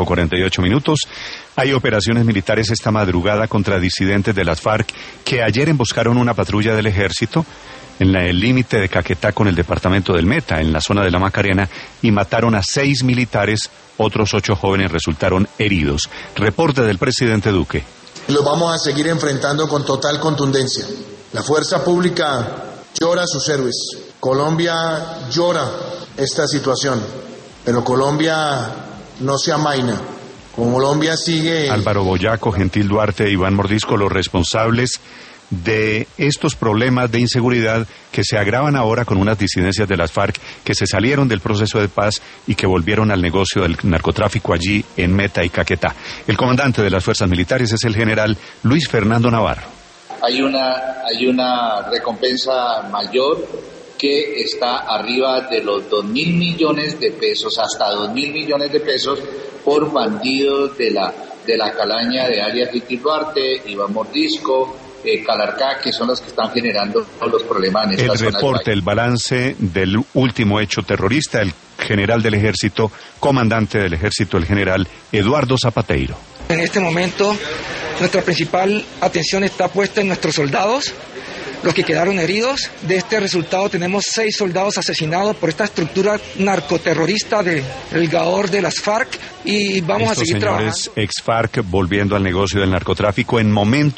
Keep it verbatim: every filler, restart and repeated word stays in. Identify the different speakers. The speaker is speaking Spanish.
Speaker 1: cuarenta y ocho minutos. Hay operaciones militares esta madrugada contra disidentes de las FARC que ayer emboscaron una patrulla del ejército en la- el límite de Caquetá con el departamento del Meta, en la zona de la Macarena, y mataron a seis militares. Otros ocho jóvenes resultaron heridos. Reporte del presidente Duque.
Speaker 2: Los vamos a seguir enfrentando con total contundencia. La fuerza pública llora a sus héroes. Colombia llora esta situación, pero Colombia no se amaina. Colombia sigue...
Speaker 1: Álvaro Boyaco, Gentil Duarte e Iván Mordisco, los responsables de estos problemas de inseguridad que se agravan ahora con unas disidencias de las FARC que se salieron del proceso de paz y que volvieron al negocio del narcotráfico allí en Meta y Caquetá. El comandante de las fuerzas militares es el general Luis Fernando Navarro.
Speaker 3: Hay una, hay una recompensa mayor que está arriba de los dos mil millones de pesos, hasta dos mil millones de pesos por bandidos de la, de la calaña de alias Gentil Duarte, Iván Mordisco, Eh, Calarcá, que son los que están generando los problemas en esta
Speaker 1: El
Speaker 3: zona
Speaker 1: reporte,
Speaker 3: del
Speaker 1: el balance del último hecho terrorista, el general del ejército, comandante del ejército, el general Eduardo Zapateiro.
Speaker 4: En este momento, nuestra principal atención está puesta en nuestros soldados, los que quedaron heridos. De este resultado tenemos seis soldados asesinados por esta estructura narcoterrorista del Gaor de las FARC, y vamos
Speaker 1: Estos
Speaker 4: a seguir
Speaker 1: señores
Speaker 4: trabajando.
Speaker 1: ex FARC volviendo al negocio del narcotráfico en momentos